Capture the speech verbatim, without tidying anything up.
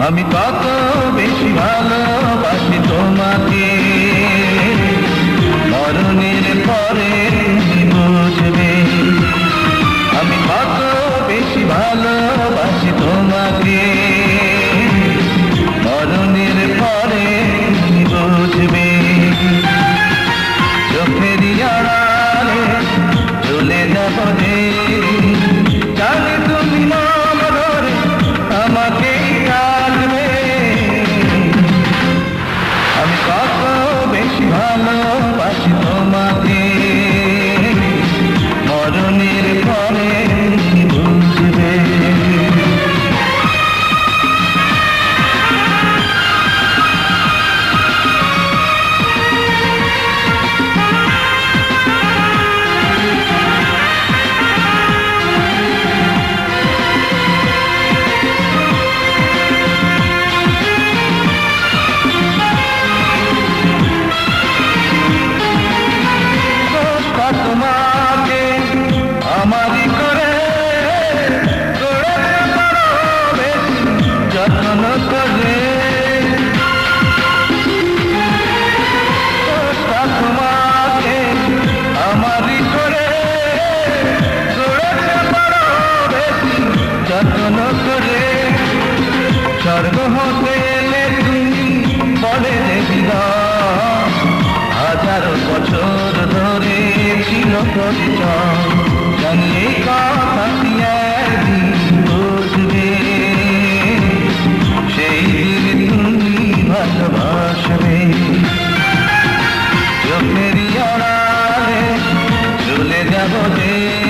আমি কত বেশি ভালোবাসি তোমাকে, মরণের পরে তুমি বুঝবে। আমি কত বেশি ভালোবাসি তোমাকে, মরণের পরে তুমি বুঝবে। চোখের আড়ালে চলে যাব যে, জানি তুমি মন ধরে আমাকে রাখবে। আমি কত বেশি ভালোবাসি তোমাকে, মরণের পরে তুমি বুঝবে। তোমাকে আমারই করে যত্ন করে, তোমাকে আমারই করে যত্ন করে। স্বর্গ হতে এলে তুমি বলে দিলাম, হাজারো বছর ধরে ছিল পরিচয়, জানিয়ে কথাটি একদিন বুঝবে। সেই দিন তুমি ভালোবাসবে। চোখের আড়ালে চলে যাব যে,